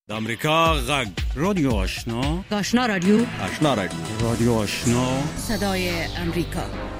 د امریکا غږ رادیو آشنا رادیو رادیو آشنا صدای امریکا.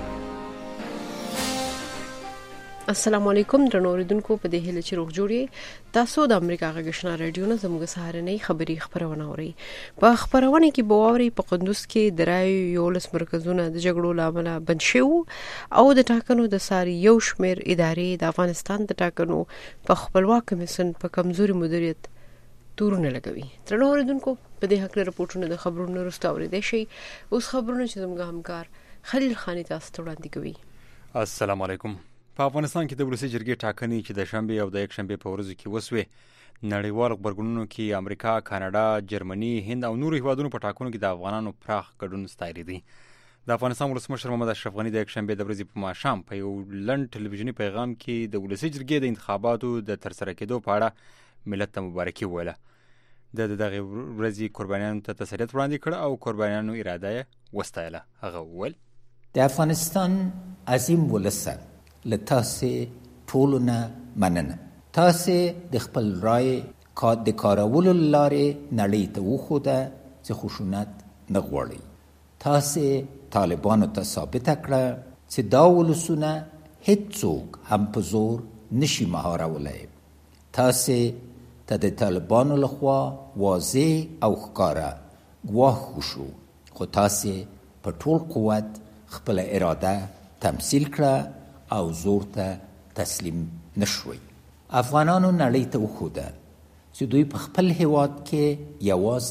السلام علیکم درنو اوریدونکو، په دې هیله چې روغ جوړی تاسو د امریکا غږ آشنا رادیو نه زموږ سهارنۍ خبری خبرونه اورئ. په خبرونه کې بووري په قندوز کې درای یو لس مرکزونه د جګړو لامل بند شو او د ټاکنو د ساري یو شمیر ادارې د افغانستان د ټاکنو په خپلواک کمیسن په کمزوري مدیریت تورونه لګوي. درنو اوریدونکو، په دې حق له رپورټونو د خبرونو وروسته اوریدئ شئ. اوس خبرونه چې زموږ همکار خلیل خانی تاسو ته وړاندې کوي. السلام علیکم. په افغانستان کې د ولسي جرګې ټاکنې چې د شنبه او د یک شنبه په ورځو کې وسوي، نړیوال خبرګونونو کې امریکا، کاناډا، جرمني، هند او نورو هیوادونو په ټاکنو کې د افغانانو پراخ ګډون ستایلی دی. د افغانستان ولسمشر محمد اشرف غني د یک شنبه د ورځې په ماښام په یو لنډ ټلویزیوني پیغام کې د ولسي جرګې د انتخاباتو د ترسره کېدو په اړه ملت ته مبارکي وویله. د دغه ورځې قربانیانو ته تسلیت وړاندې کړ او قربانیانو اراده یې وستایله. هغه وویل: د افغانستان عظیم ولسه له تاسې ټولو نه مننه. تاسې د خپل رای د کارولو له لارې نړۍ ته وښوده چې خشونت نه غواړئ. تاسې طالبانو ته ثابته کړه چې دا ولسونه هیڅوک هم په زور نشي مهارولی. تاسې ته د طالبانو لخوا واضح او ښکاره ګواښ وشو، خو تاسې په ټول قوت خپل اراده تمثیل کړه او زور ته تسلیم نشوي. افغانانو نړۍ ته وښوده چې دوی په خپل هیواد کې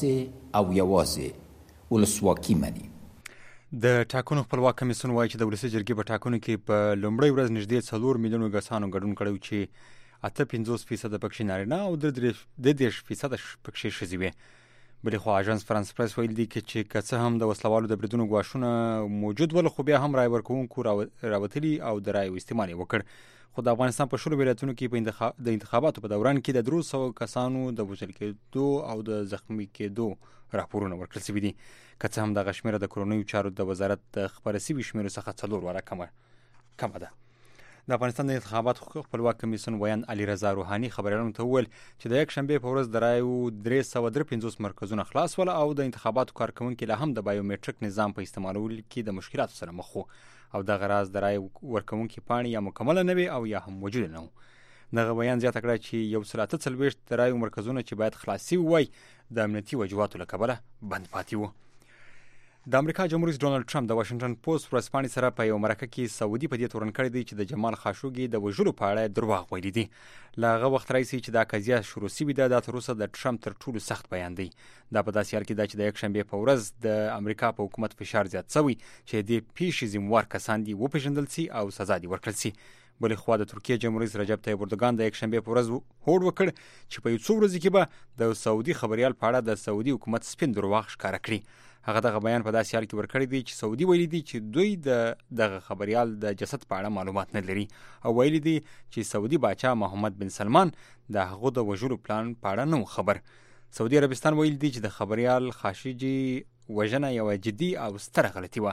یوازې ولسواکي مني. د ټاکنو خپلواک کمیسیون وایي چې د ولسي جرګې په ټاکنو کې په لومړۍ ورځ نږدې 4 میلیونو کسانو ګډون کړی چې 58% پکښې نارینه او 30% پکښې ښځې وې. بلې خوا اژانس فرانس پریس ویل دي چې که څه هم د وسلوالو د بریدونو ګواښونه موجود ول، خو بیا هم رای ورکوونکو راوتلي او د رایو استعمال یې وکړ. خو د افغانستان په 16 ولایتونو کې د انتخاباتو په دوران کې د 300 کسانو د وژل کېدو او د زخمي کېدو راپورونه ورکړل شوي دي. که څه هم دغه شمېره د کورنیو چارو د وزارت د خپاره شوي شمېرو څخه 4 واره کمه ده. د افغانستان د انتخاباتو خپلواک کمیسیون ویان علیرضا روحاني خبریالانو ته وویل چې د یک شنبه په ورځ د رایو 353 مرکزونه خلاص ول او د انتخاباتو کارکونکي لا هم د بایومټریک نظام په استعمالولو کې د مشکلاتو سره مخ وو او دغه راز د رای ورکونکي پاڼې یا مکمله نه وي او یا هم موجوده نه وو. دغه بیان زیاته کړه چې 143 د رایو مرکزونه چې باید خلاصي وای د امنیتي وجوهاتو له کبله بند پاتې وو. د امریکا جمهور رئیس ډونالد ټرمپ د واشنگټن پوسټ ورځپاڼې سره په یو مرکه کې سعودي په دې تورن کړی دی چې د جمال خاشوګي د وژلو په اړه دروغ ویلي دي. له هغه وخت راهیسې چې دا قضیه شروع شوې ده، دا تر اوسه د ټرمپ تر ټولو سخت بیان دی. دا په داسې حال کې ده چې د یک شنبه په ورځ د امریکا په حکومت فشار زیات شوی چې د پیښې ذمہوار کسان دي وپېژندل شي او سزا دي ورکړل شي. بلې خوا د ترکیه جمهور رئیس رجب طیب اردوغان د یک شنبه په ورځ هوډ وکړ چې په یو څو ورځې کې به د سعودي خبريال په اړه د سعودي حکومت سپین دروغ ښکاره کړي. هغه دغه بیان په داسې حال کې ورکړی دی چې سعودي ویلي دي چې دوی دغه خبريال د جسد په اړه معلومات نه لري او ویلي دي چې سعودي باچا محمد بن سلمان د هغه د وژلو پلان په اړه نه خبر. سعودي عربستان ویلي دي چې د خبريال خاشقجي وژنه یو جدي او ستره غلطي و.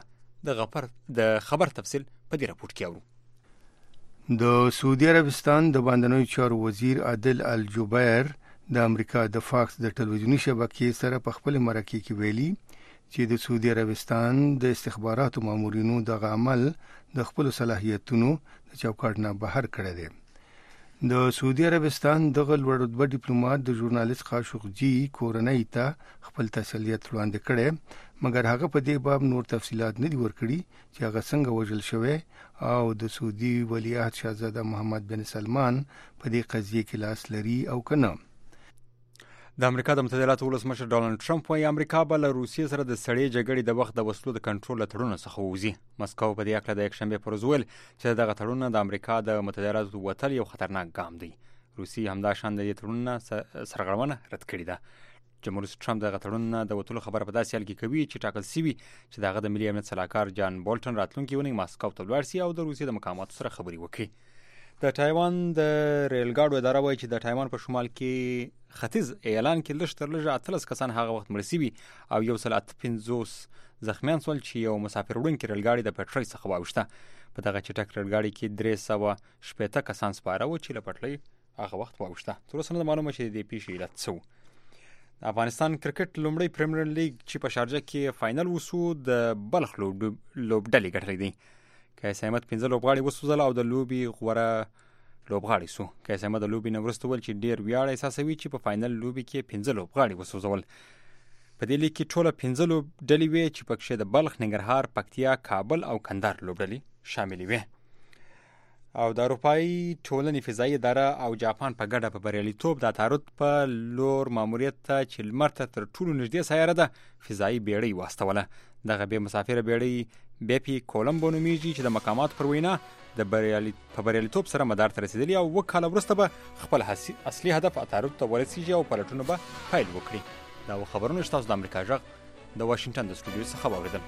د خبر تفصیل په دې راپورټ کې اورو. د سعودي عربستان د باندنوي چارو وزیر عادل الجبیر د امریکا د فاکس د ټلویزیونی شبکې سره په خپل مرکه کې ویلي چې د سعودي عربستان د استخباراتو مامورینو دغه عمل د خپل صلاحیتونو د چوکاټ نه بهر کړی دی. د سعودي عربستان دغه لوړ رتبه ډیپلوماټ د ژورنالیست خاشقجي کورنۍ ته خپل تسلیت وړاندې کړی، مګر هغه په دې باب نور تفصيلات نه دي ورکړي چې هغه څنګه وژل شوی او د سعودي ولیعهد شاهزاده محمد بن سلمان په دې قضیه کې لاس لري او کنه. د امریکا د متحده ولسمشر ډونالد ټرمپ وايي امریکا به له روسیې سره د سړې جګړې د وخت د وسلو د کنټرول له تړون څخه ووځي. مسکو په دې اړه د یک شنبه پر ورځ ویل چې دغه تړون د امریکا د متحده ایالاتو وتل یو خطرناک ګام دی. روسیې همدا شان د دې تړون سرغړونه رد کړې ده. جمهور رئیس ټرمپ دغه تړون د وتلو خبره په داسې حال کې کوي چې ټاکل شوی چې دغه د ملي امنیت صلاحکار جان بولټن راتلونکي ونې ماسکو ته لاړ شي او د روسیې د مقاماتو سره خبرې وکړي. د تایوان د ریل ګاډو اداره وایي چې د تایوان په شمال کې ختیځ ایالان کې لږ تر لږه 13 کسان هغه وخت مړ شوي او 158 زخمیان شول چې یو مسافر وړونکی ریل ګاډي د پټلۍ څخه واوښته. په دغه چټک ریل ګاډي کې 360 کسان سپاره وو چې له پټلۍ هغه وخت واوښته. تر اوسه نه معلومه چې د پیښې علت څه و. افغانستان کرکټ لومړی پریمیر لیګ چې په شارجه کې فائنل وسو د بلخ لوبډلې ګټلې دي. قیس احمد 15 لوبغاړي وسوځل او د لوبي غوړه لوبغاړي سو. قیس احمد د لوبي نورسته ول چې ډیر ویاړ احساسوي چې په فائنل لوبي کې 15 لوبغاړي وسوځول. په دې لیګ کې ټول 15 لوبډلې وي چې پکې د بلخ، ننګرهار، پکتیا، کابل او کندهار لوبډلې شامل وي. او د اروپאי ټولنې فضایي اداره او جاپان په ګډه په بریالیتوب د عطارد په لور ماموریت ته چې لمر ته تر ټولو نږدې سیاره ده فضایي بیړۍ واستوله. دغه بې مسافره بیړۍ بیپی کولمبو نومیږي چې د مقامات پر وینا په بریالیتوب سره مدار ته رسیدلی او وکاله وروسته به خپل اصلي هدف عطارد ته ورسیږي او پلټونه به پیل وکړي. دا خبرونه تاسو د امریکا غږ د واشنگټن د سټوډیو څخه واوریدل.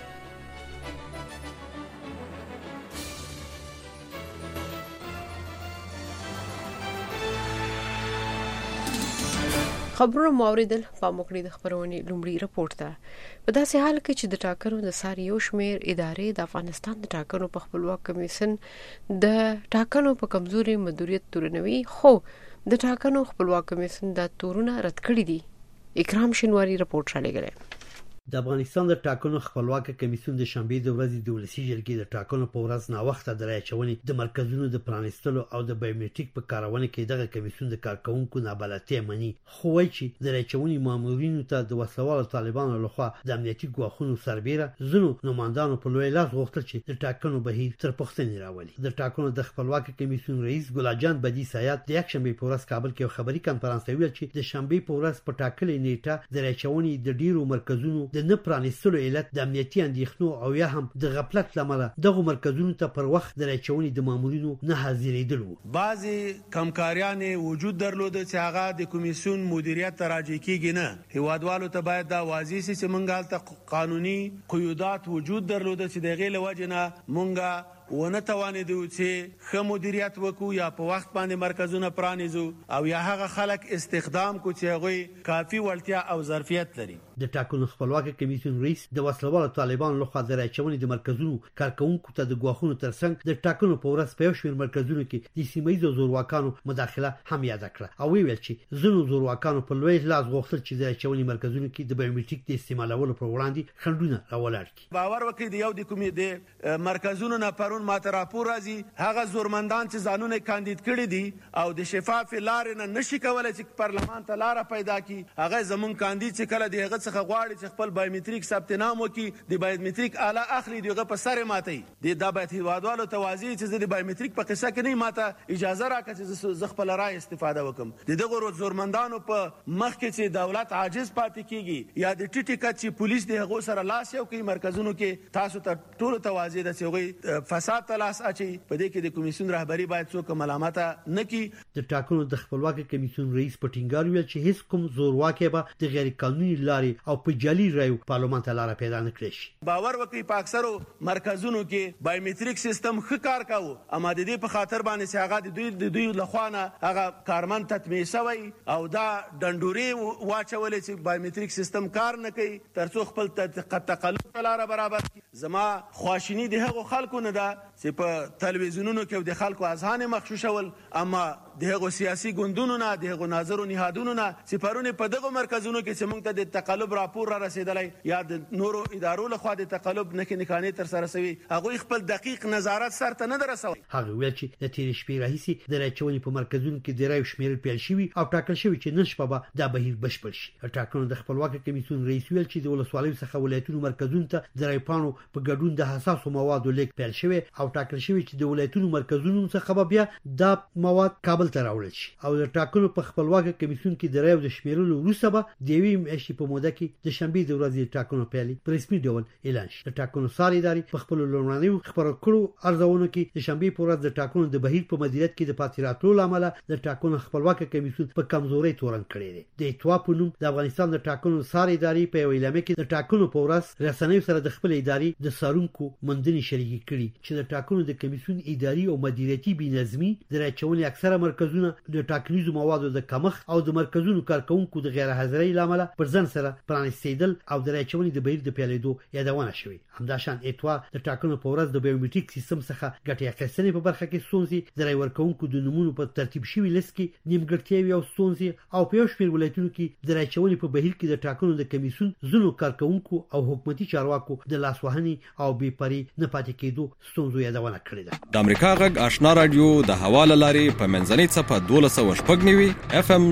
خبرونه موریدل په موکړې د خبرونې لومړی راپورټ ده. په داسې حال کې چې د ټاکنو د ساریو شمیر ادارې د افغانستان د ټاکنو په خپلواک کمیشن د ټاکنو په کمزوري مدیریت تورنوي، خو د ټاکنو خپلواک کمیشن د تورونه رد کړی دي. اکرام شینواری راپورټ را لګره. د افغانستان د ټاکنو خپلواک کمیسیون د شنبې د ورځې د ولسی جرګې د ټاکنو په ورځ ناوخته د رای چونې د مرکزونو د پرانیستلو او د بایومټریک په کارونه کې دغه کمیسیون د کارکونکو نابلدتیا مني، خو وایي چې د رای چونې مامورینو ته د وسوال طالبانو لخوا د امنیتي ګواښونو سربېره ځینو نمائندانو په لوی لاس غوښتل چې د ټاکنو بهیر تر پوښتنې راولي. د ټاکنو د خپلواک کمیسیون رئیس ګلاجان بدی سایات د یکشنبې په ورځ کابل کې خبري کانفرنس ویل چې د شنبې په ورځ په ټاکلې نیټه د رای چونې د ډیرو مرکزونو د نه پرانیستلو علت د امنیتي اندېښنو او یا هم د غفلت لامل دغه مرکزونو ته پر وخت د رای چونې د مامورینو نه حاضرېدل وو. بعضی کمکاریان وجود درلود چې هغه د کمیسیون مدیریت ته راجع کیږي نه. هیوادوالو ته باید دا واضح شي چې مونږ ته قانوني قیودات وجود درلود چې د غیله وجنه مونږه ونه توانېدو چې ښه مدیریت وکړو یا په وخت باندې مرکزونه پرانیزو او یا هغه خلک استخدام کو چې هغه کافي وړتیا او ظرفیت لري. د ټاکنو خپلواک کمیسیون رئیس د وسلوالو طالبانو لخوا د رای چونې د مرکزونو کارکونکو ته د ګواښونو ترڅنګ د ټاکنو په ورځ په یو شمېر مرکزونو کې د سیمه‌ییزو زورواکانو مداخله هم یاد کړه او ویل چې ځینو زورواکانو په لوی لاس غوښتل چې د رای چونې مرکزونو کې د بایومټریک د استعمالولو پر وړاندې خنډونه راولاړ کړي. باور وکړئ د یو د کومې د مرکزونو نه پرون ماته راپور راځي هغه زورمندان چې ځانونه کاندید کړي دي او د شفاف لارې نه نشي کولای چې پارلمان ته لار پیدا کړي. هغه زمون کاندید چې کله دغه څخه غواړي چې خپل بایومټریک ثبت نام وکړي د بایومټریک اعلی اخلي دغه په سر ماتي د باید هیوادوالو توازی چې د بایومټریک په قصه کې نه ماته اجازه راکړي چې ز خپل رائے استفاده وکم. دغه زورمندانو په مخ کې چې دولت عاجز پاتې کیږي یا د ټیټی کچ چې پولیس دغه سره لاس یو کوي مرکزونو کې تاسو ته ټول توازی د سیوغي فساد تلاس اچي په دې کې د کمیسیون رهبری باید څوک ملامت نه کی. د ټاکنو د خپلواک کمیسیون رئیس په ټینګار ویل چې هیڅ کوم زورواکي به د غیر قانوني لارې او په جعلي رایو پارلمان ته لار پیدا نه کړي. باور وکړئ په اکثرو مرکزونو کې بایومټریک سیستم ښه کار کاوه اما د دې په خاطر باندې چې هغه د دوی لخوانه هغه کارمن تطمیع شوی او دا ډنډوري واچول چې بایومټریک سیستم کار نه کوي ترڅو خپل تقلب لار برابر. زما خواشینی د هغو خلکو نه ده چې په تلویزیونونو کې د خلکو اذهان مخشوشول اما دغه سیاسي ګوندونو نه دغه ناظرو نهادونو نه چې پرونه په دغه مرکزونو کې چې موږ ته د تقلب راپور را رسیدلی یا د نورو ادارو لخوا د تقلب نکانې تر سره شوی هغه خپل دقیق نظارت سره نه درسوي. هغه ویل چې د تیر شپې راهیسي د رای چونې په مرکزونو کې د رای شمیر پیل شوی او ټاکل شوی چې نن شپه به دا بهیر بشپړ شي. ټاکنو د خپلواک کمیسیون رئیس ویل چې د ولسوالیو څخه ولایتونو مرکزونو ته د رای پاڼو په ګډون د حساسو موادو لیک پیل شوی او ټاکل شوی چې د ولایتونو مرکزونو څخه بیا د مواد کابل ته راوړل شي او د ټاکنو په خپلواک کمیسیون کې د رای د شمیرلو وروسته به د یوې میاشتې په موده کې د شنبې د ورځې ټاکنو پیل په رسمي ډول اعلان شي. د ټاکنو ساري ادارې په خپل لومړنیو خبرو کړو ارزونو کې د شنبې په ورځ د ټاکنو د بهیر په مدیریت کې د پاتې راتلو لامل د ټاکنو خپلواک کمیسیون په کمزوري تورن کړی دی. د اتوا په نوم د افغانستان د ټاکنو ساري ادارې په اعلامیه کې د ټاکنو په ورځ رسنیو سره د خپل ادارې د سارونکو مندنې شریک کړي چې د ټاکنو د کمیسیون اداري او مدیریتي بې نظمي د رای چونې اکثره مرکزونه د ټاکنیزو موادو د کمښت او د مرکزونو کارکونکو د غیر حاضرۍ لامل پر ځان سره پرانیستیدل او د راچونې د بهیر د پیلېدو یادونه شوې. همداشان اتوار د ټاکنو په ورځ د بایومټریک سیستم څخه ګټې اخیستنې په برخه کې ستونزې، د رای ورکونکو د نمونو په ترتیب شوي لیست کې نیمګړتیاوې او ستونزې او په یو شمېر ولایتونو کې د راچونې په بهیر کې د ټاکنو د کمیسیون ځینو کارکونکو او حکومتي چارواکو د لاسوهنې او بې پرې نه پاتې کېدو ستونزو یادونه کړې ده. د امریکا غږ آشنا رادیو د حواله لارې په منځنۍ څپه 12.9 FM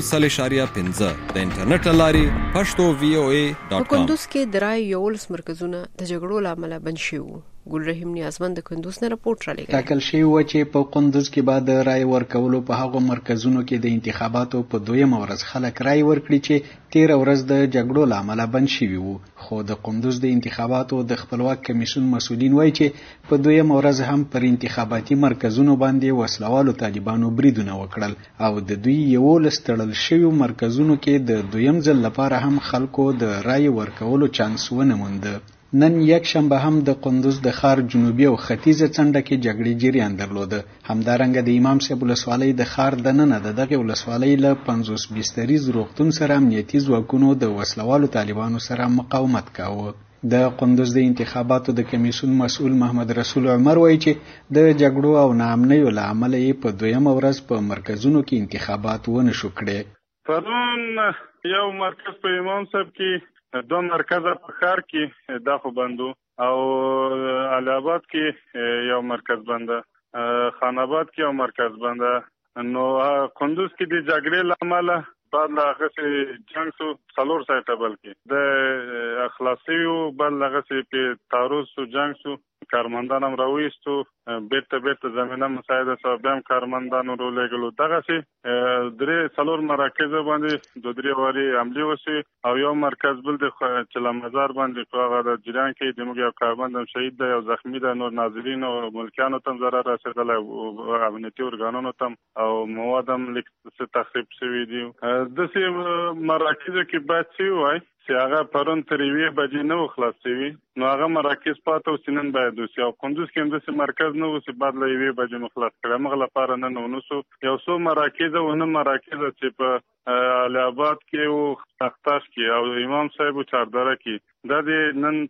0.5 د انټرنیټ لارې pashto.voa.com. په کندوز کې د رای یولس مرکزونه د جګړو لامل بند شوي وو. ګل رحیم نیازمند د کندوز نه راپورټ را لګی. ټاکل شوی و چې په کندوز کې بعد رای ورکولو په هغو مرکزونو کې د انتخاباتو په دویمه ورځ خلک رای ورکړي چې 13 ورځ د جګړو لامل بند شوي وو. خو د کندوز د انتخاباتو د خپلواک کمیسیون مسؤلین وایي چې په دویمه ورځ هم پر انتخاباتي مرکزونو باندې وسلوالو طالبانو بریدونه وکړل او د دوی یو لستړل شوی مرکزونو کې د دویم ځل لپاره هم خلکو د رای ورکولو چانس ونه موند. نن یک شنبه هم د کندوز د ښار جنوبي او ختیځه څنډه کې جګړې جریان درلوده. همدارنګه د امام صاحب ولسوالۍ د ښار دننه د دغه ولسوالۍ له 50 بستریز روغتون سره امنیتي ځواکونو د وسلوالو طالبانو سره مقاومت کاوه. د کندوز د انتخاباتو د کمیسیون مسؤل محمد رسول عمر وایي چې د جګړو او ناامنیو له امله یې په دویمه ورځ په مرکزونو کې انتخابات ونه شو کړی. پرون یو مرکز په امام صاحب کې، دو مرکز په ښار کې دا خو بندو، او علي آباد کې یو مرکز بنده، خان آباد کې یو مرکز بنده. نو کندوز کې د جګړې لامل بعد هغه جنگ سو څلور سایټه بلکې د اخلاصي بل هغه په تعرض سو جنگ سو کارمندان هم راوېستو، بیرته زمینه مساعده صاحبم کارمندانو رو لګلو. دغه سي درې څلور مراکز باندې د درې واري عملی وسی او یو مرکز بل د چلم مزار باندې هغه د جریان کې د موږ یو کارمند شهید دی او زخمی دی. نور ناظرین او ملکیانو تم ضرر رسیدلی او امنیتي ارګانونو تم او مواد هم لیک تخریب شوي دي. د سي مراکزو کې باید سی وای چې هغه پرون تر 1 بجې نه خلاص شوي، نو هغه مراکز پاتې وسینن باید وسی. او کندوز کې هم د مرکز نه وسی بعد له 1 بجې مخلاص کړه. مغه لپاره نه نو سو یو څو مراکز او نه مراکز چې په علي آباد کې او اختاش کې او امام صاحب چاردره کې د نن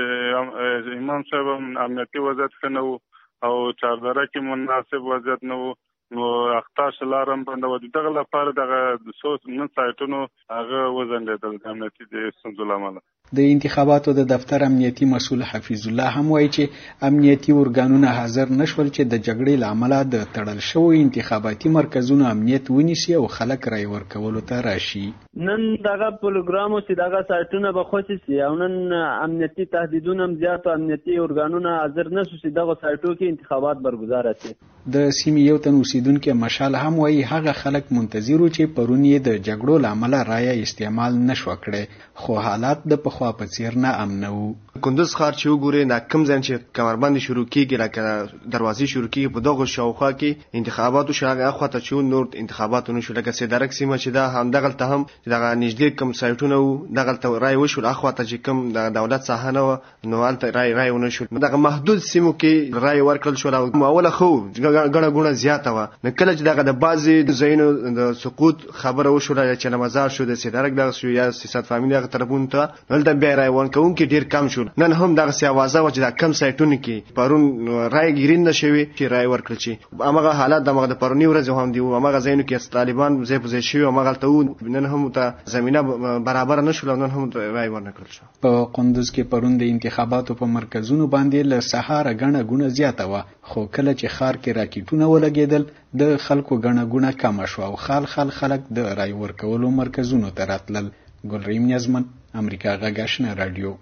چې امام صاحب امنیتي وضعیت ښه نه او چاردره کې مناسب وضعیت نه و، نو اختاش لارم بنده و. دغه لپاره دغه سوس نن سایټونو هغه وزندېدل د امنیتي د ستونزو لامل. د انتخاباتو د دفتر امنیتي مسؤل حفیظ الله هم وایي چې امنیتي ارګانونه حاضر نشول چې د جګړې لامل د تړل شوی انتخاباتي مرکزونو امنیت ونیسي او خلک رای ورکولو ته راشي. نن دغه پروګرام چې دغه سایټونه به خوشي سي او نن امنیتي تهدیدونه هم زیات او امنیتي ارګانونه حاضر نشو چې دغه سایټو کې انتخابات برگزار شي. د سیمې یو تن اوسیدونکو مشال هم وایي هغه خلک منتظر وو چې پرون یې د جګړو لامل رای استعمال نشو کړي، خو حالات د پخوا په څیر نه امن وو. کندوز ښار چې وګوري نا کم ځای چې کمربند شروع کیږي لکه دروازې شروع کیږي په دغه شاوخوا کې انتخاباتو شاګه اخواته چې نور انتخاباتو نشو لکه سیدارک سیمه چې دا هم دغه ته هم دغه نږدې کم سایټونه وو دغه ته رای وشو اخواته چې کم د دولت صحنه نو الته رای ونشو. دغه محدود سیمو کې رای ورکړل شو او اوله خو غړه غونه زیاته و. نو کله چې دغه د بازي زینو د سقوط خبره وشو چې نمازار شو د سیدارک دغه شو یا سیاست فامیلی هغه طرفونه ته ولته بیا رای ورکون کې ډیر کم شو. نن هم دغه سیاوازه و چې د کم سایټونو کې پرون رای ګیرین نشوي چې رای ورکړل شي. هغه حالات دغه د پرونی ورځ هم دی هغه زینو کې طالبان زې په زې شي او هغه ته نن هم ته زمينه برابر نشول نن هم رای ورنکړل شو. په کندوز کې پرون د انتخاباتو په مرکزونو باندې له سهار غنه غونه زیاته و، خو کله چې ښار کې راکټونه ولګیدل د خلکو غنه غونه کم شو او خلک د رای ورکولو مرکزونو ته راتلل. ګلریم نیازمن، امریکا غږ آشنا رادیو.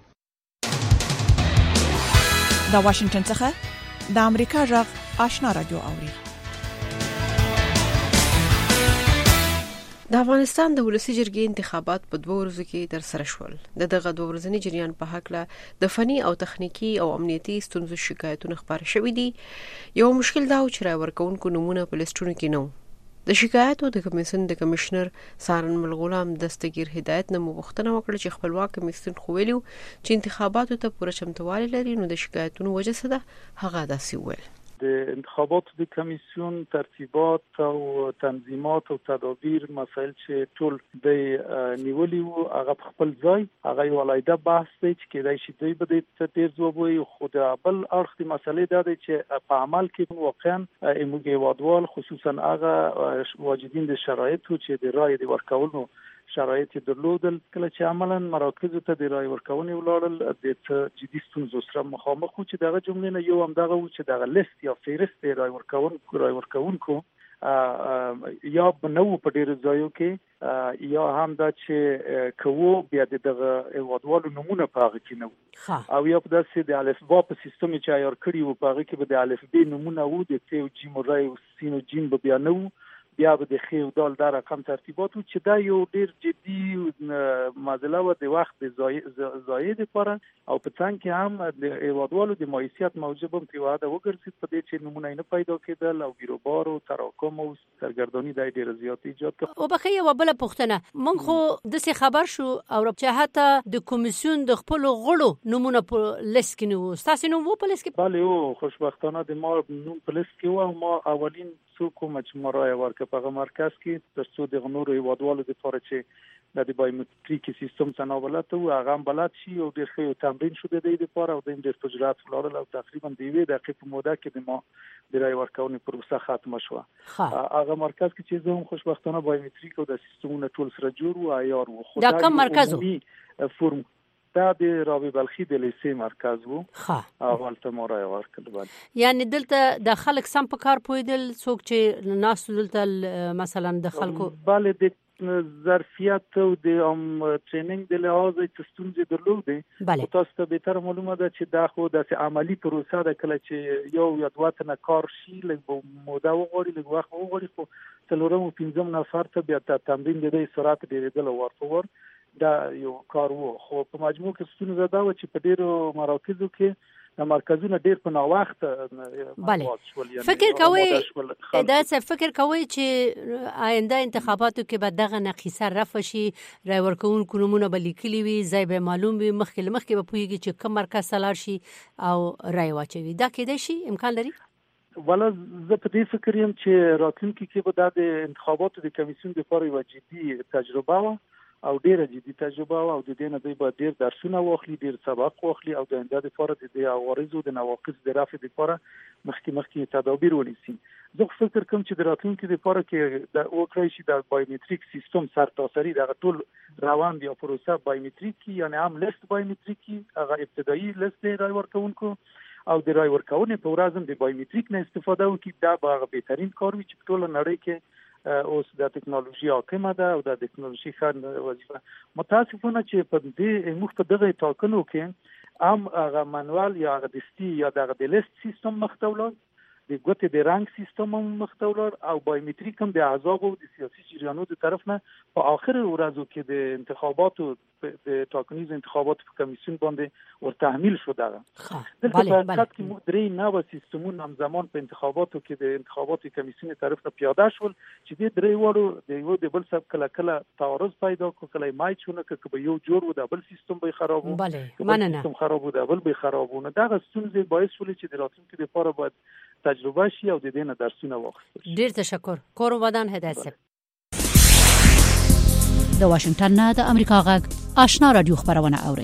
د واشنگټن څخه د امریکا غږ آشنا رادیو اوري. د افغانستان د ولسی جرګې انتخابات په 2 ورځو کې تر سره شول. دغه 2 ورځنی جریان په حق له د فني او تخنیکی او امنیتي ستونزو شکایتونه خبر شوې دي. یو مشکل دا و چې رای ورکونکو نمونه په لیستونو کې نه و. د شکایتو د کمیسیون د کمشنر سارن ملغلام دستگیر هدایت نه مغوښتنه وکړه چې خپلواک کمیسیون خو ویلو چې انتخاباتو ته پوره چمتووالی لري، نو د شکایتونو وجه څه ده هغه داسې ویل. د انتخاباتو د کمیسیون ترتیبات او تنظیمات او تدابیر مسایل چې ټول د نیولي وو هغه خپل ځای هغه یو علیحده بحث دی چې کېدای شي دوی به د ډیر ځواب وي خو د بل اړخ د مسلې دا دی چې په عمل کې واقعا موږ هیوادوال خصوصا هغه واجدین د شرایطو چې د رای د ورکولو شرایط درلودل کله چې عملاً مراکز ته د رای ورکونې ولاړل د جدي ستونزو سره مخامخ وو چې دغه جملې نه یو هم دغه وو چې دغه لیست یا فهرست رای ورکونکو یا بنو په ډیرو ځایو کې یا هم دا چې کوو بیا دغه هیوادوالو نمونه په هغه کې نه او یا په داسې د الفبا په سیستم چې عیار کړي وو په هغه کې به د الفبا نمونه وو د تی او جیم رای او سین او جیم به بیا نه وو بیا به د خې او دال د رقم ترتیباتو چې دا یو ډیر جدي معضله و د وخت د زاید لپاره او په څنګه کې هم د هیوادوالو د مایسیت موجب هم په واده وګرځید په دې چې نمونه نه پیدا کېدل او بیروبار او تراکم او سرګردانی د ډیر زیات ایجاد کړ او بخیه وبله پښتنه مونږ خو د څه خبر شو او چې حتی د کمیسیون د خپل غړو نمونه په لیست کې نو تاسو نو په لیست کې bale او خوشبختانه د ما نوم په لیست کې و ما اولین څوک چې مرای ورکه په مرکز کې تر څو د غنورو هیوادوالو لپاره چې د بایومټریک سیستم څنګه او هغه بلد شي او ډېر ښه تمرین شو د دې لپاره او د ډېر تجربه ولرل او تقریبا د یوې دقیقې په موده کې د ما د رای ورکونې پروسه ختمه شو هغه مرکز کې چې زه هم خوشبختانه بایومټریک او د سیستمونو ټول سره جوړ و عیار و خو دا کوم مرکز فرم دا د رابع بلخي د لیسې مرکز وو اول ته مورای ورکړل یعنی دلته د خلک سم په کار پویدل څوک چې ناس دلته مثلا د خلکو bale د ظرفیت او د ټریننګ د لحاظ تستونځ درلودې تاسو ته به تر معلومه ده چې دا خو د عملی پروسه ده کله چې یو یا دوه تنه کار شي لږ موده وغوړي لږ وخت وغوړي خو څلورم او پنځم نفر ته بیا تمرین د دې سرعت ډیرېدل ورته دا یو کار وو خو په مجموع کې ستونزه دا و چې په ډیرو مراکزو کې د مرکزونو ډیر په ناوخت فکر کوي دا څه فکر کوي چې آینده انتخاباتو کې به دغه نقیصه رفع شي رای ورکوونکو نمونه به لیکلي وي ځای به معلوم وي مخکې به پوهیږي چې کوم مرکز سلار شي او رای واچوي دا کېدای شي امکان لري ولا زه په دې فکر یم چې راتلونکي کې به د انتخاباتو د کمیسیون لپاره یو جدي تجربه و او ډیره جدي تجربه او د دې نه دوی به ډیر درسونه واخلي ډیر سبق واخلي او د آینده لپاره د عوارضو د نواقص د رفع لپاره مخکې تدابیر ونیسي زه فکر کوم چې د راتلونکي لپاره کې د اوکرای شي د بایومټریک سیستم سرتاسري د ټول روان دی پروسه بایومټریک یعنی هم لیست بایومټریک هغه ابتدایي لیست رای ورکونکو او د رای ورکونې په ورځ د بایومټریک نه استفاده وکړي دا به بهترین کار وي چې ټول نړۍ کې اوس د ټکنالوژي حاکمه ده او د ټکنالوژي ښه وظیفه متاسفانه چې په دې موږ په دغه ټاکنو کې هم هغه منوال یا هغه دستي یا دغه د لیست سیستم مختولار د ګوتې د رنګ سیستم هم مختولار او بایومټریک هم د احزاب او د سیاسي جریانونو د طرف نه په اخر ورځو کې د انتخاباتو د ټاکنیز انتخاباتو په کمیسیون باندې ورتحمیل شو دغه دلته په حقیقت کې موږ درې نوو سیستمونه همزمان په انتخاباتو کې د انتخاباتو کمیسیون طرف نه پیاده شول چې د درې وړو د یو د بل سره کله تعارض پیدا کو کله مای چونه کې یو جوړ و د بل سیستم به خراب و سیستم خراب و د بل به خراب و نه دغه ستونزې باعث شول چې د راتلونکي لپاره باید تجربه شي او د دې نه درسونه واخیستل ډیر تشکر کور ودان هدایت صاحب د واشنگټن نه د امریکا غږ آشنا رادیو خبرونه اوري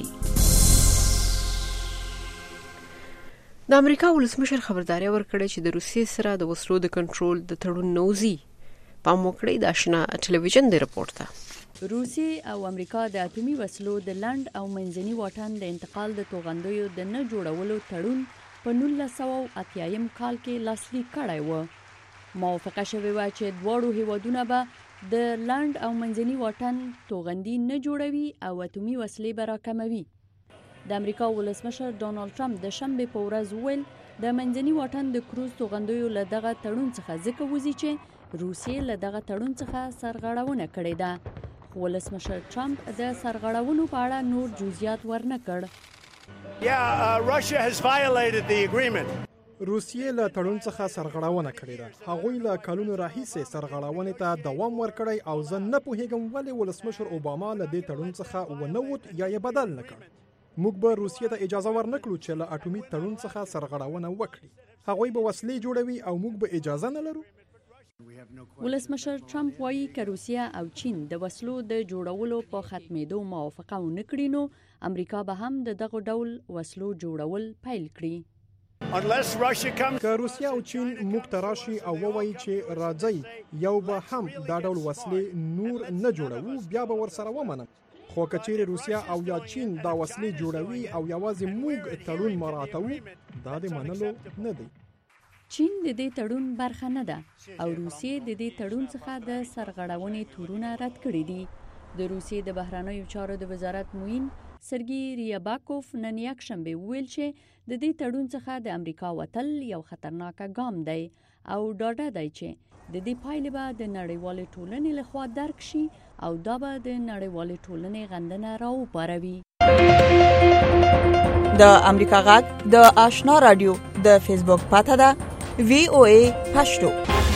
د امریکا ولسمشر خبرداري ورکړه چې د روسیې سره د وسلو د کنټرول د تړون نوزي په موکړې د آشنا ټلویزیون د رپورت ته روسیې او امریکا د اټومي وسلو د لند او منځني واټن د انتقال د توغندیو د نه جوړولو تړون په 1980 کال کې لاسلیک کړی و موافقه شوې و چې دواړو هیوادونو به د لند او منځني واټن توغندي نه جوړوي او اټومي وسلې به راکموي د امریکا ولسمشر ډونالد ټرمپ د شنبه په ورځ ویل د منځني واټن د کروز توغندیو له دغه تړون څخه ځکه وځي چې روسیې له دغه تړون څخه سرغړونه کړې ده ولسمشر ټرمپ د سرغړونو په اړه نور جزئیات ورنه کړ Russia has violated the agreement. روسیې له تړون څخه سرغړونه کړې ده. هغوی له کلونو راهیسې سرغړونې ته دوام ورکړی او زه نه پوهیږم ولې ولسمشر اوباما له دې تړون څخه ونه ووت یا یې بدل نه کړ. موږ به روسیې ته اجازه ورنکړو چې له اټومي تړون څخه سرغړونه وکړي. هغوی به وسلې جوړوي او موږ به اجازه نه لرو. ولسمشر ټرمپ وایي که روسیه او چین د وسلو د جوړولو په ختمېدو موافقه ونه کړي نو امریکا به هم د دغه ډول وسلو جوړول پیل کړي. که روسیه او چین موږ ته راشي او ووایي چې راځئ یو به هم دا ډول وسلې نور نه جوړوو، بیا به ورسره ومنم. خو که چیرې روسیه او یا چین دا وسلې جوړوي او یوازې موږ تړون مراعاتوو، دا د منلو نه دی. چین د دې تړون برخه نه ده او روسیې د دې تړون څخه د سرغړونې تورونه رد کړي دي. د روسیې د بهرنیو چارو د وزارت معین سرګي ریاباکوف نن یکشنبه ویل چې د دې تړون څخه د امریکا وتل یو خطرناک ګام دی او ډاډه دی چې د دې پایلې به د نړیوالې ټولنې لخوا درک شي او دا به د نړیوالې ټولنې غندنه راوپاروي. د امریکا غږ د آشنا رادیو د فیسبوک پاته ده VOA پښتو.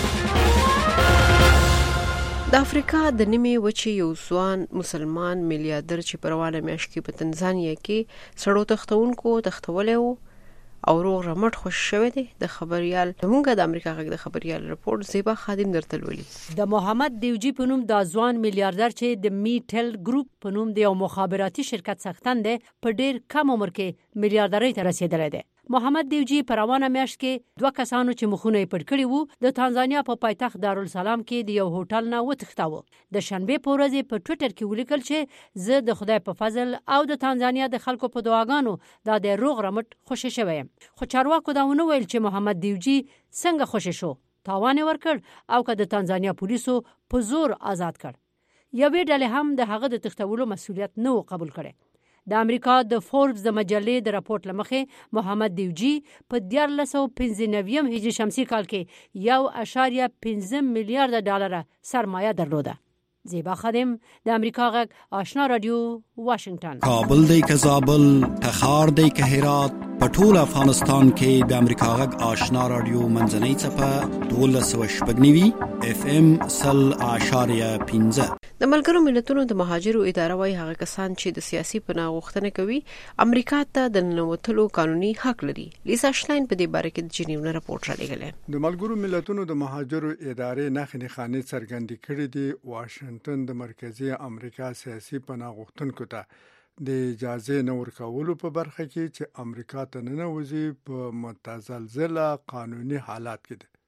د افریقا د نیمې وچې یو ځوان مسلمان میلیاردر چې په روانه میاشت کې په تنزانیا کې سړو تختونکو تختولی و او روغ رمټ خوش شوی دی. د خبريال موږ د امریکا غږ د خبريال رپورت زیبا خادم درته لولي. د محمد دیوجی په نوم د ځوان میلیاردر چې د میټل ګروپ په نوم د یو مخابراتي شرکت څښتن دی په ډیر کم عمر کې میلیاردرۍ ته رسیدلی دی. محمد دیوجی په روانه میاشت کې 2 کسانو چې مخونه یې پټ کړي وو د تانزانیا په پایتخت دارالسلام کې د یو هوټل نه وتښتاوه. د شنبه په ورځ په ټوئیټر کې ولیکل چې زه د خدای په فضل او د تانزانیا د خلکو په دعاګانو دا د روغ رمټ خوشی شوم. خو چارواکو دا ونه ویل چې محمد دیوجی څنګه خوشی شو، تاوان ورکړ او که د تانزانیا پولیسو په زور آزاد کړ. یوې ډلې هم د هغه د تښتولو مسولیت نه قبول کړي. د امریکا د فوربس د مجلې د راپورټ لمخې محمد دیوجی په 1495 هجری شمسي کال کې 1.5 میلیارډ ډالر سرمایه درلوده. زیبا خادم د امریکا غږ آشنا رادیو واشنگټن. کابل دی که زابل، تخار دی که هرات، په ټول افغانستان کې د امریکا غږ آشنا رادیو منځنۍ څپه 1290 FM 0.15. د ملګرو ملتونو د مهاجرو اداره وايي هغه کسان چې د سیاسي پناه غوښتنه کوي امریکا ته د ننوتلو قانوني حق لري. لیسا شلاین په دې باره کې د جنیو نه راپورټ راغلی. د ملګرو ملتونو د مهاجرو ادارې نښې خانې څرګندې کړې دي واشنگټن د مرکزی امریکا سیاسي پناه غوښتونکو ته د اجازه نه ورکولو په برخه کې چې امریکا ته ننوځي په متزلزله قانوني حالات کې ده.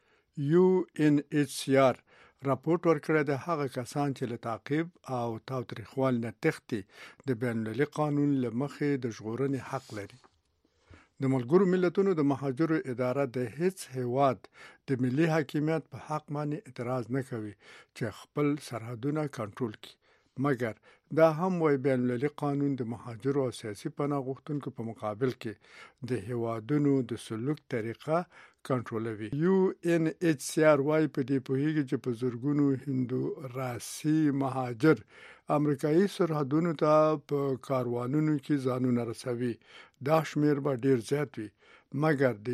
UNHCR راپورټ ورکړی د هغه کسان چې له تعقیب او تاوتریخوال نه تښتي د بین المللي قانون له مخې د ژغورنې حق لري. د ملګرو ملتونو د مهاجرو اداره د هیڅ هیواد د ملي حاکمیت په حق باندې اعتراض نه کوي چې خپل سرحدونه کنټرول کړي، مګر دا هم وایي بین المللي قانون د مهاجرو او سیاسي پناه غوښتونکو په مقابل کې د هیوادونو د سلوک طریقه کنټرولوي. UNHCR وايي په دې پوهیږي چې په زرګونو هندو راسي مهاجر امریکایي سرحدونو ته په کاروانونو کې ځانونه رسوي. دا شمیر به ډیر زیات وي، مګر د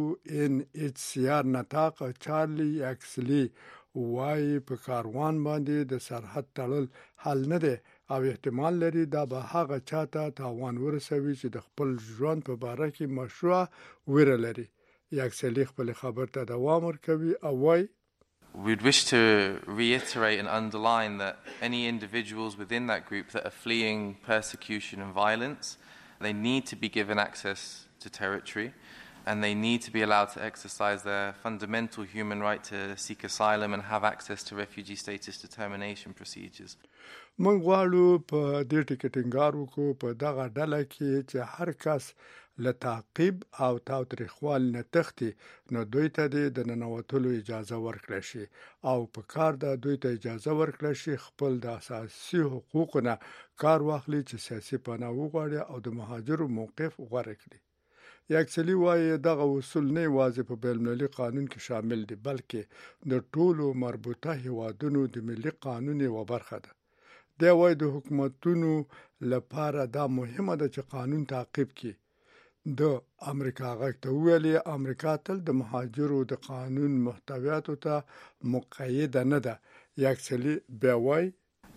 UNHCR نطاق چارلی اکسلی وايي په کاروان باندې د سرحد تړل حل نه دی او احتمال لري دا به هغه چاته تاوان ورسوي چې د خپل ژوند په باره کې مشروع ویره لري. یاکسلی خپل خبر ته دوام ورکوي او وايي We'd wish to reiterate and underline that any individuals within that group that are fleeing persecution and violence, they need to be given access to territory and they need to be allowed to exercise their fundamental human right to seek asylum and have access to refugee status determination procedures. موږ غواړو په دې ټینګار وکړو په دغه ډله کې چې هر کس له تعقیب او تاوتریخوال نه تښتي نو دوی ته د ننوتلو اجازه ورکړل شي او په کار د دوی ته اجازه ورکړل شي خپل د اساسي حقوقونه کار واخلي چې سیاسي پناه وغواړي او د مهاجرو موقف غوره کړي. یاکسلی وايي دغه اصول نه یوازې په بین المللي قانون کې شامل دي بلکې د ټولو مربوطه هیوادونو د ملي قانون یوه برخه ده. دا وايي د حکومتونو لپاره دا مهمه ده چې قانون تعقیب کړي. د امریکا غږ ته ویلي امریکا تل د مهاجرو د قانون محتویاتو ته مقید نه ده. یاکسلی بیا وايي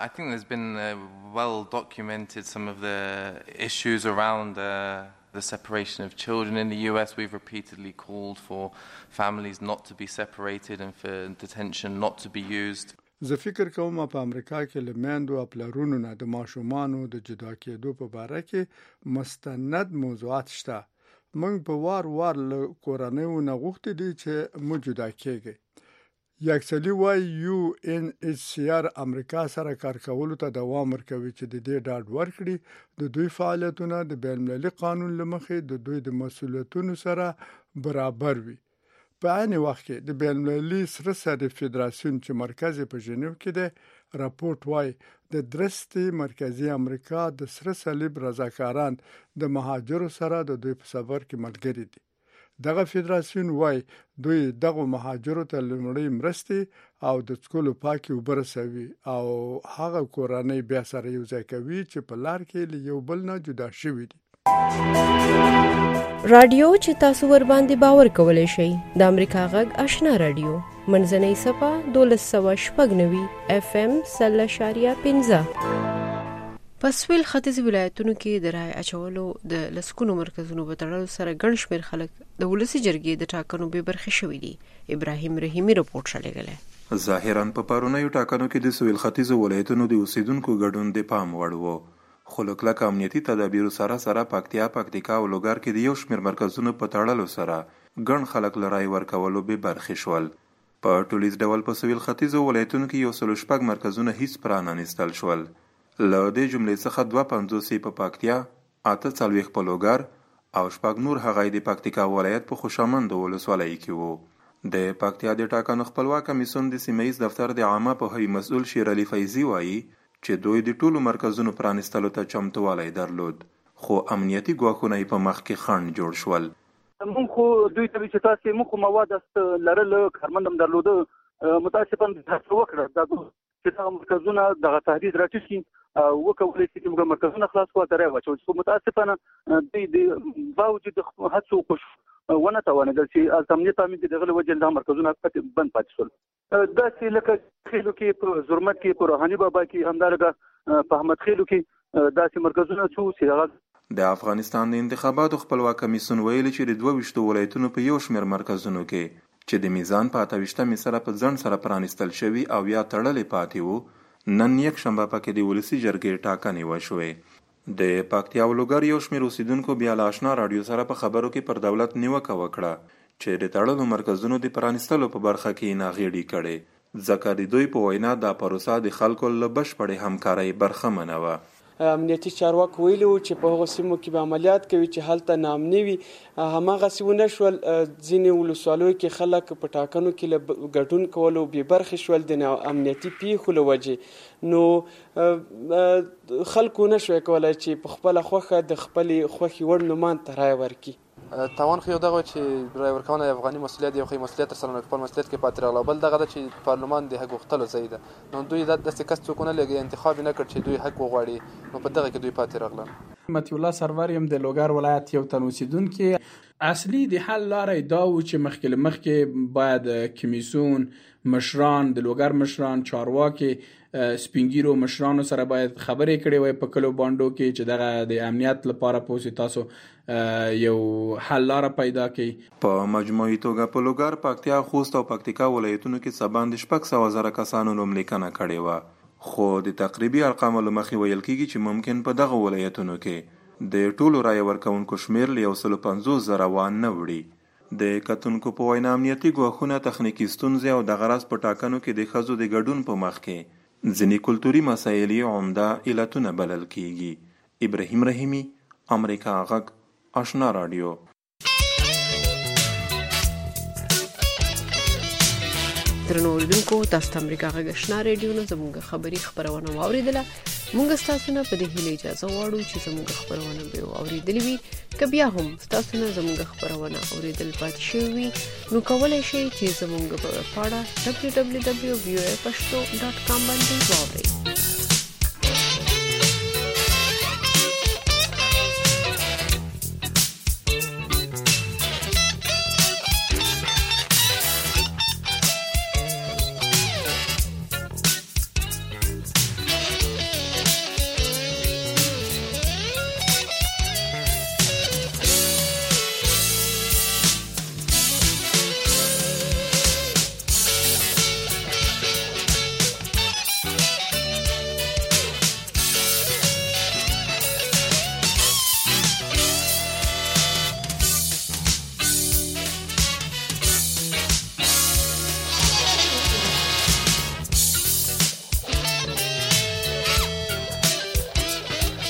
I think there's been well documented some of the issues around the separation of children in the US. We've repeatedly called for families not to be separated and for detention not to be used. زه فکر کوم په امریکا کې لمندو او پلرونو نه د ماشومانو د جدا کېدو په اړه کې مستند موضوعات شته. موږ په وار له کورنیو نه غوښتي دي چې مو جدا کېږي. یکسلی وای UNHCR امریکا سره کار کولو ته دوام ورکوي چې د دې ډاډ ورکړي د دوی فعالیتونه د بین المللي قانون لمخې د دوی د مسؤلیتونو سره برابر وي. په عین وخت کې د بین المللي سره صلیب فدراسیون چې مرکز په ژنیو کې ده راپورټ وای د درستي مرکزی امریکا د سره صلیب رضاکاران د مهاجرو سره د دوی په سفر کې ملګري دي. دغه فدراسیون وای دوی دغه مهاجرو ته لمړی مرستي او د څکلو پاکي وبرسوي او هغه کورنۍ بیا سره یو ځای کوي چې په لار کې یو بل نه جدا شوي دي. رادیو چې تاسو ور باندې باور کولای شئ د امریکا غږ آشنا رادیو منځنۍ صفه 1290 FM 0.15 په سویل ختیځ ولایتونو کې د رای اچولو د لسکونو مرکزونو په تړلو سره ګڼ شمېر خلک د ولسي جرګې د ټاکنو بې برخې شوي دي. ابراهیم رحیمي رپورټ شلېږلی. ظاهراً په پرونیو ټاکنو کې د سویل ختیځ ولایتونو د اوسیدونکو ګډون د پام وړ و. خو له کلک امنیتي تدابیرو سره پکتیکا او لوګر کې د یو شمېر مرکزونو په تړلو سره ګڼ خلک له رای ورکولو بې برخې شول. په ټولیز ډول په سویل ختیځ ولایتونو کې 106 مرکزونه هیڅ پرانستل شول. له دې جملې څخه 52 په پکتیا، 48 په لوګر او 6 نور هغه د پکتیکا ولایت په خوشامند ولسوالۍ کې وو. د پکتیا د ټاکنو خپلواک کمیسیون د سیمه ییز دفتر د عامه پوهاوي مسؤل شیر علي فیضي وایي چې دوی د ټولو مرکزونو پرانستلو ته چمتووالی درلود، خو امنیتي ګواښونه یې په مخ کې خنډ جوړ شول. موږ خو دوی ته چې تاسو موږ مواد است لرل کارمندم درلوده متاسفانه تاسو وکړه دا چې دا مرکزونه د تهدید راټیټ وکولای شي چې موږ مرکزونه خلاص کوو ترې واچو خو متاسفانه د باوجود هڅو کوش ونه توانېدل چې امنیت امنیت دغه وجه د مرکزونه بند پاتې شول. دا چې لکه خېلو کې په زرمت کې په روحاني بابا کې همدارګه په احمد خېلو کې دا چې مرکزونه څو چې د افغانستان د انتخاباتو خپلواک کمیسیون ویلي چې د 22 ولایتونو په یو شمېر مرکزونو کې چې د میزان په 28 سره په ځن سره پرانستل شوي او یا تړلې پاتې وو، نن یک شنبه پکې د ولسي جرګې ټاکنې وشوې. د پکتیا او لوګر یو شمېر اوسیدونکو بیا له آشنا رادیو سره په خبرو کې پر دولت نیوکه وکړه چې د تړلو مرکزونو د پرانستلو په برخه کې ناغېړي کړي، ځکه د دوی په وینا دا پروسه د خلکو له بشپړې همکارۍ برخمنه وه. امنیتي چارواکو ویلي وو چې په هغو سیمو کې به عملیات کوي چې هلته ناامني وي. هماغسې ونه شول. ځینې ولسوالیو کې خلک په ټاکنو کې له ګډون کولو بې برخې شول د امنیتي پیښو له وجې. نو خلکو نه شوی کولی چې په خپله خوښه د خپلې خوښې وړ نومان ته رایه ورکړي. تاوان خو یو دغه چې رای ورکونه د افغاني مسؤلیت یو خو مسؤلیت تر سره خپل مسؤلیت کې پاتې راغله، بل دغه چې پارلمان د حق غوښتلو ځای ده. نو دوی داسې کس څوک نه لګي انتخاب نه کړ چې دوی حق وغواړي، نو په دغه کې دوی پاتې راغله. متي الله سرور يم د لوګر ولایت یو تن اوسیدونکو. اصلي د حل لارې دا و چې مخکې باید کمیسیون مشران د لوګر مشران چارواکي سپینګیرو مشرانو سره باید خبرې کړې وای په کلو باندو کې چې دغه د امنیت لپاره پوسی تاسو یو حل لاره پیدا کړي. په مجموعي توګه په لوګر، پکتیا، خوست او پکتیکا ولایتونو کې سباند 600,000 کسانو نوملیکنه کړې وه، خو د تقریبي ارقامو له مخې ویل کېږي چې ممکن په دغه ولایتونو کې د ټولو رایه ورکوونکو شمېر له 150,000 وانه وړي. د کتونکو په وینا امنیتي ګواښونه، تخنیکي ستونزې او د غرض په ټاکنو کې د ښځو د ګډون په مخ کې ځینې کلتوري مسایل یې عمده علتونه بلل کېږي. ابراهیم رحیمي، امریکا غږ، آشنا رادیو. درنو اوریدونکو، تاسو ته امریکا غږ آشنا رادیو نه زموږ خبري خبرونه واوریدله. موږ تاسو نه په دې هیله اجازه غواړو چې زموږ خبرونه به اوریدلې وي. که بیا هم تاسو نه زموږ خبرونه اوریدل پاتې شوي وي، نو کولی شئ چې زموږ په پاڼه www.voapashto.com باندې واورئ.